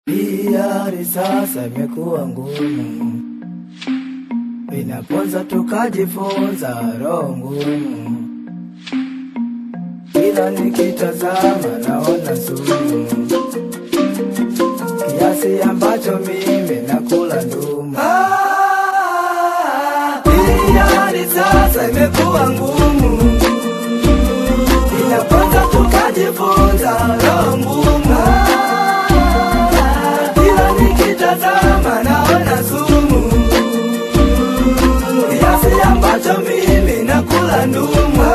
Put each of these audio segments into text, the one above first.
Hali sasa imekuwa ngumu, inaponza tukajifunza roho ngumu. Kila nikitazama naona sumu, kiasi ambacho mimi nakula ndumu. Hali sasa imekuwa ngumu, inaponza tukajifunza roho ngumu. Nikitazama naona sumu, kiasi ambacho mimi nakula ndumu.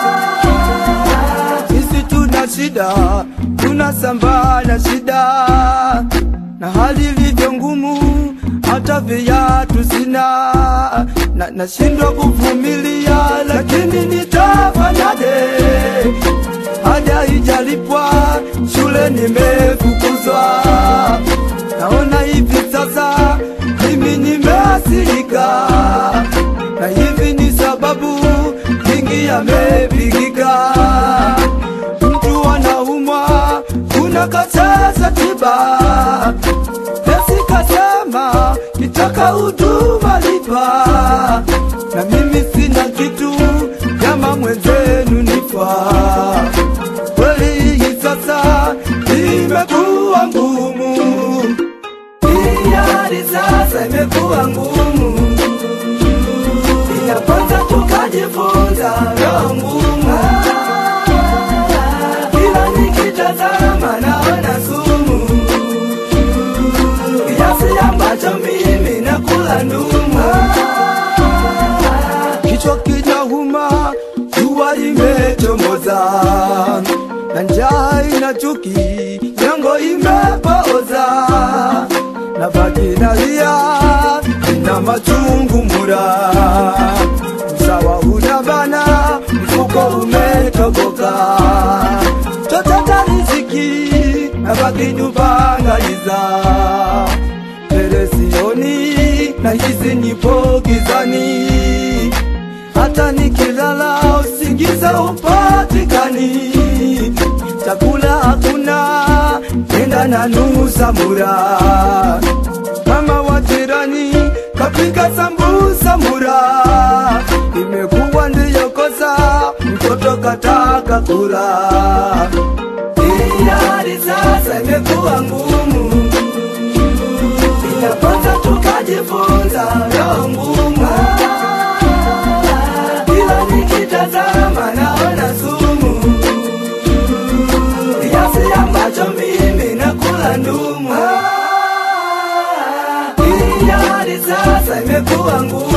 Sisi tuna shida, tunasambaa na shida, na hali ilivyo ngumu, hata viatu sina, na nashindwa kuvumilia, lakini nitafanyaje? Haja hijalipwa, shule nimefukuzwa. Naona hivi sasa mimi nimeathirika, na hivi ni sababu mingi yamepigika. Mtu anaumwa, unakataza tiba, nesi kasema nitaka huduma lipa, na mimi sina kitu, kama mwenzenu nifaa. Kweli hii sasa imekuwa ngumu, hali sasa imekuwa ngumu, inaponza tukajifunza roho ngumu. Kila nikitazama naona sumu, kiasi ambacho mimi nakula ndumu. Kichwa kinauma, jua imechomoza, na njaa ina chuki, nyongo imepooza, na baki nalia, ina machungu mura. Usawa unabana, mfuko umetoboka, choteta riziki, na baki nyumbangaliza. Mbele sioni, na hizi nipo gizani, hata nikilala usingiza upatikani. Chakula hakuna, nenda na nusa mura. Mama wa jirani kapika sambusa mura, imekuwa ndiyo kosa, mtoto kataka kula. Hali sasa imekuwa ngumu, inaponza tukajifunza roho ngumu. Kila nikitazama naona sumu, kiasi ambacho mimi nakula ndumu. Hali sasa imekuwa ngumu,